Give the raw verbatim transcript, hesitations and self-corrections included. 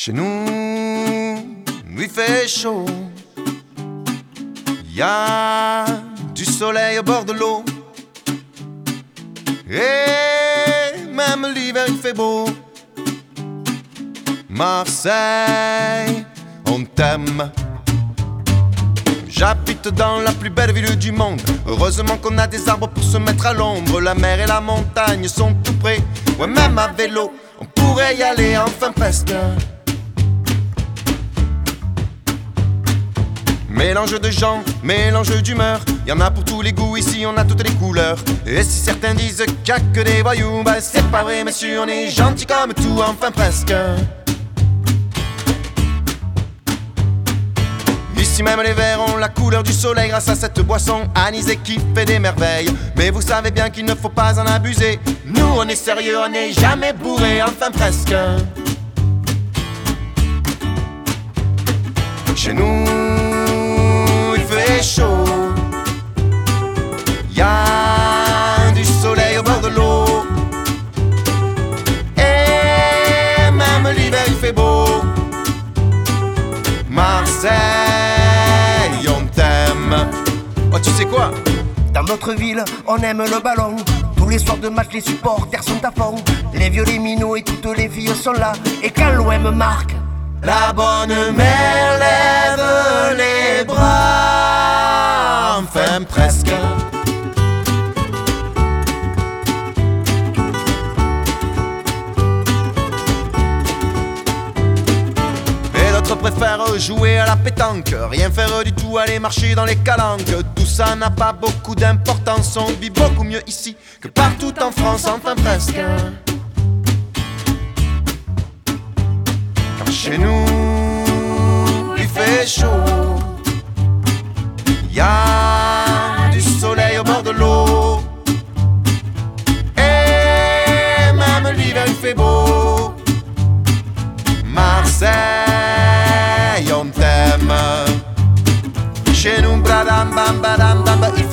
Chez nous, il fait chaud. Y a du soleil au bord de l'eau. Et même l'hiver il fait beau. Marseille, on t'aime. J'habite dans la plus belle ville du monde. Heureusement qu'on a des arbres pour se mettre à l'ombre. La mer et la montagne sont tout près. Ouais, même à vélo, on pourrait y aller, enfin presque. Mélange de gens, mélange d'humeur. Y'en a pour tous les goûts, ici on a toutes les couleurs. Et si certains disent qu'il n'y a que des voyous, bah c'est pas vrai monsieur, on est gentil comme tout, enfin presque. Ici même les verts ont la couleur du soleil grâce à cette boisson anisée qui fait des merveilles. Mais vous savez bien qu'il ne faut pas en abuser. Nous on est sérieux, on n'est jamais bourré, enfin presque. Chez nous il fait chaud. Y a du soleil au bord de l'eau. Et même l'hiver il fait beau. Marseille, on t'aime. Oh, tu sais quoi? Dans notre ville, on aime le ballon. Tous les soirs de match, les supporters sont à fond. Les vieux, les minots et toutes les filles sont là. Et quand l'O M marque, la bonne mère lève les bras. Enfin presque. Préfère jouer à la pétanque, rien faire du tout, aller marcher dans les calanques. Tout ça n'a pas beaucoup d'importance, on vit beaucoup mieux ici que partout en France, enfin presque. Car chez nous, il fait chaud. Y a du soleil au bord de l'eau. Et même l'hiver il fait beau. Marseille, on t'aime. Chez nous, bradam bam badam bam, il